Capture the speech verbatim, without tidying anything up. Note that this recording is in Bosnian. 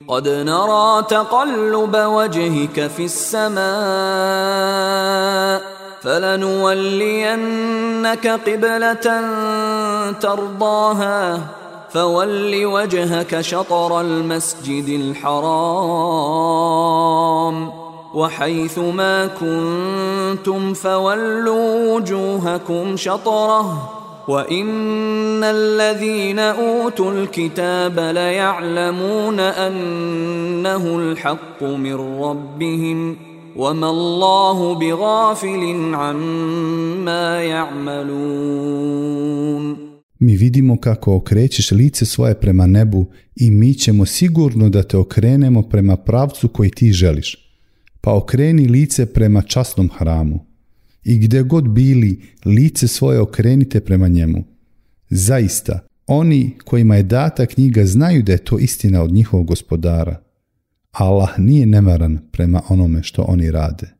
قد نرى تقلب وجهك في السماء فلنولينك قبلة ترضاها فول وجهك شطر المسجد الحرام وحيث ما كنتم فولوا وجوهكم شطره وإن الذين أوتوا الكتاب ليعلمون أنه الحق من ربهم وما الله بغافل عما يعملون. Mi vidimo kako okrećeš lice svoje prema nebu i mi ćemo sigurno da te okrenemo prema pravcu koji ti želiš. Pa okreni lice prema časnom hramu. I gdje god bili, lice svoje okrenite prema njemu. Zaista, oni kojima je data knjiga znaju da je to istina od njihovog gospodara. Allah nije nemaran prema onome što oni rade.